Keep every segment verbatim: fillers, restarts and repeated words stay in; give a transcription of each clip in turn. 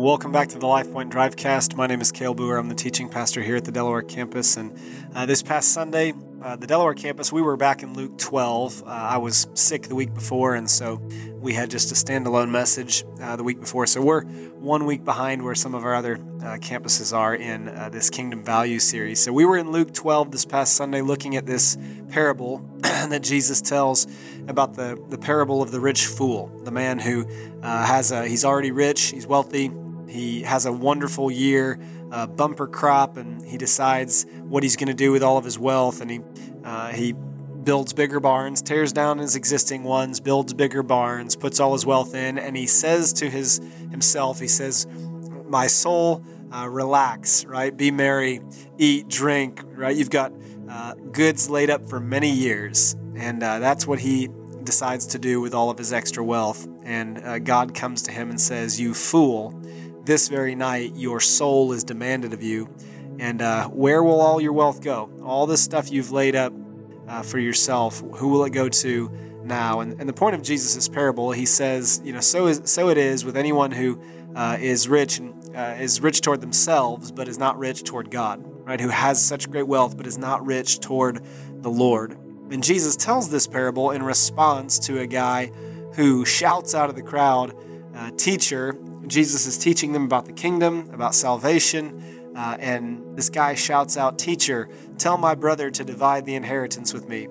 welcome back to the LifePoint Drivecast. My name is Cale Boer. I'm the teaching pastor here at the Delaware campus. And uh, this past Sunday, uh, the Delaware campus, we were back in Luke twelve. Uh, I was sick the week before, and so we had just a standalone message uh, the week before. So we're one week behind where some of our other uh, campuses are in uh, this Kingdom Values series. So we were in Luke twelve this past Sunday looking at this parable that Jesus tells about the, the parable of the rich fool, the man who uh, has a, he's already rich, he's wealthy, he has a wonderful year, uh, bumper crop, and he decides what he's going to do with all of his wealth, and he uh, he builds bigger barns, tears down his existing ones, builds bigger barns, puts all his wealth in, and he says to his himself, he says, "My soul, uh, relax, right? Be merry, eat, drink, right? You've got uh, goods laid up for many years," and uh, that's what he decides to do with all of his extra wealth. And uh, God comes to him and says, "You fool, this very night your soul is demanded of you, and uh, where will all your wealth go? All this stuff you've laid up uh, for yourself, who will it go to now?" And, and the point of Jesus' parable, he says, you know, so is so it is with anyone who uh, is rich and uh, is rich toward themselves, but is not rich toward God, right? Who has such great wealth, but is not rich toward the Lord. And Jesus tells this parable in response to a guy who shouts out of the crowd, uh, "Teacher," Jesus is teaching them about the kingdom, about salvation, uh, and this guy shouts out, "Teacher, tell my brother to divide the inheritance with me."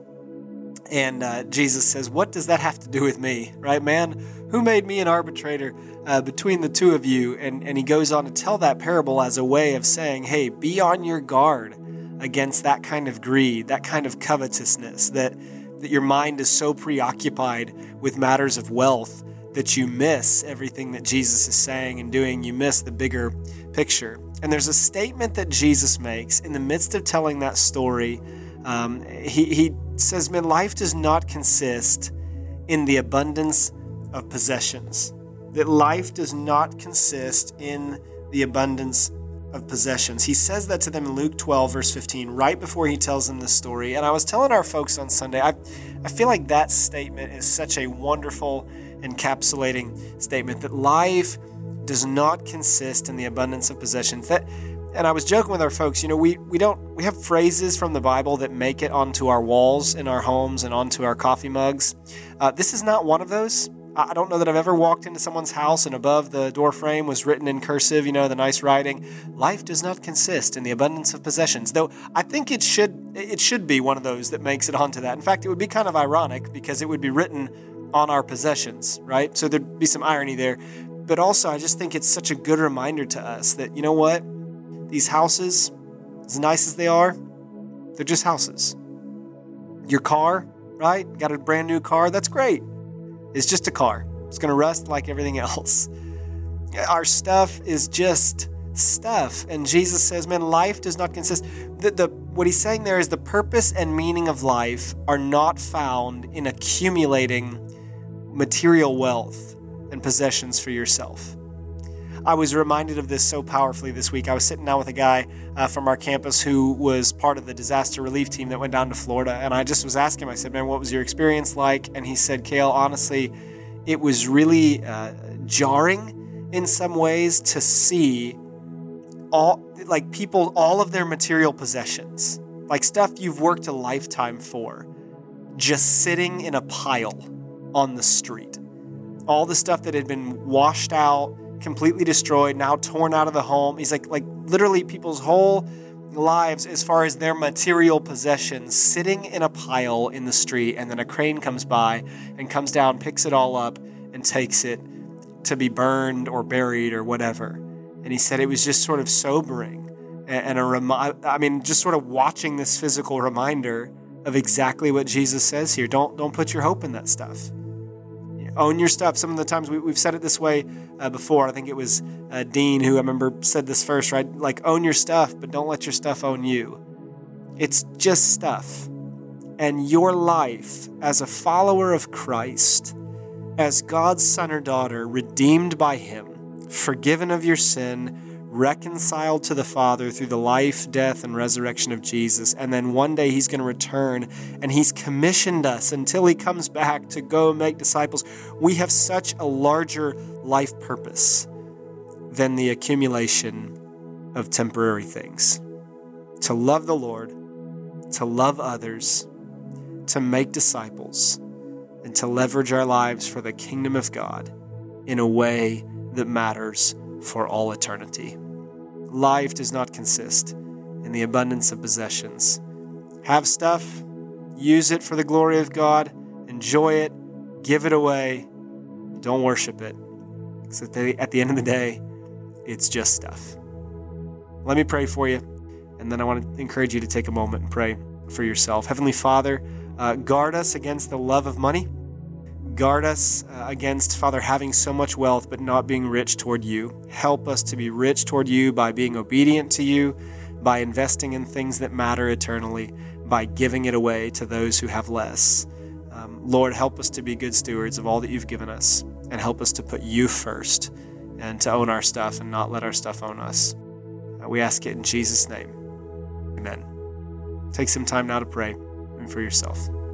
And uh, Jesus says, "What does that have to do with me, right, man? Who made me an arbitrator uh, between the two of you?" And, and he goes on to tell that parable as a way of saying, hey, be on your guard against that kind of greed, that kind of covetousness, that, that your mind is so preoccupied with matters of wealth that you miss everything that Jesus is saying and doing. You miss the bigger picture. And there's a statement that Jesus makes in the midst of telling that story. Um, he, he says, man, life does not consist in the abundance of possessions. That life does not consist in the abundance of possessions. He says that to them in Luke twelve, verse fifteen, right before he tells them this story. And I was telling our folks on Sunday, I, I feel like that statement is such a wonderful encapsulating statement, that life does not consist in the abundance of possessions. That, and I was joking with our folks, you know, we, we don't, we have phrases from the Bible that make it onto our walls in our homes and onto our coffee mugs. Uh, this is not one of those. I don't know that I've ever walked into someone's house and above the door frame was written in cursive, you know, the nice writing, "Life does not consist in the abundance of possessions." Though I think it should it should be one of those that makes it onto that. In fact, it would be kind of ironic because it would be written on our possessions, right? So there'd be some irony there. But also, I just think it's such a good reminder to us that, you know what? These houses, as nice as they are, they're just houses. Your car, right? Got a brand new car, that's great. It's just a car. It's going to rust like everything else. Our stuff is just stuff. And Jesus says, man, life does not consist. The, the, what he's saying there is the purpose and meaning of life are not found in accumulating material wealth and possessions for yourself. I was reminded of this so powerfully this week. I was sitting down with a guy uh, from our campus who was part of the disaster relief team that went down to Florida. And I just was asking him, I said, man, what was your experience like? And he said, Cale, honestly, it was really uh, jarring in some ways to see all, like people, all of their material possessions, like stuff you've worked a lifetime for, just sitting in a pile on the street. All the stuff that had been washed out, completely destroyed, now torn out of the home. He's like, like literally people's whole lives as far as their material possessions sitting in a pile in the street, and then a crane comes by and comes down, picks it all up and takes it to be burned or buried or whatever. And he said it was just sort of sobering and, and a remi- I mean, just sort of watching this physical reminder of exactly what Jesus says here. Don't, don't put your hope in that stuff. Own your stuff. Some of the times we, we've said it this way uh, before. I think it was uh, Dean who I remember said this first, right? Like, own your stuff, but don't let your stuff own you. It's just stuff. And your life as a follower of Christ, as God's son or daughter, redeemed by him, forgiven of your sin, reconciled to the Father through the life, death, and resurrection of Jesus. And then one day he's going to return, and he's commissioned us until he comes back to go make disciples. We have such a larger life purpose than the accumulation of temporary things. To love the Lord, to love others, to make disciples, and to leverage our lives for the kingdom of God in a way that matters for all eternity. Life does not consist in the abundance of possessions. Have stuff, use it for the glory of God, enjoy it, give it away, don't worship it. Because at the, at the end of the day, it's just stuff. Let me pray for you, and then I want to encourage you to take a moment and pray for yourself. Heavenly Father, uh, guard us against the love of money. Guard us uh, against, Father, having so much wealth but not being rich toward you. Help us to be rich toward you by being obedient to you, by investing in things that matter eternally, by giving it away to those who have less. Um, Lord, help us to be good stewards of all that you've given us, and help us to put you first and to own our stuff and not let our stuff own us. Uh, we ask it in Jesus' name. Amen. Take some time now to pray and for yourself.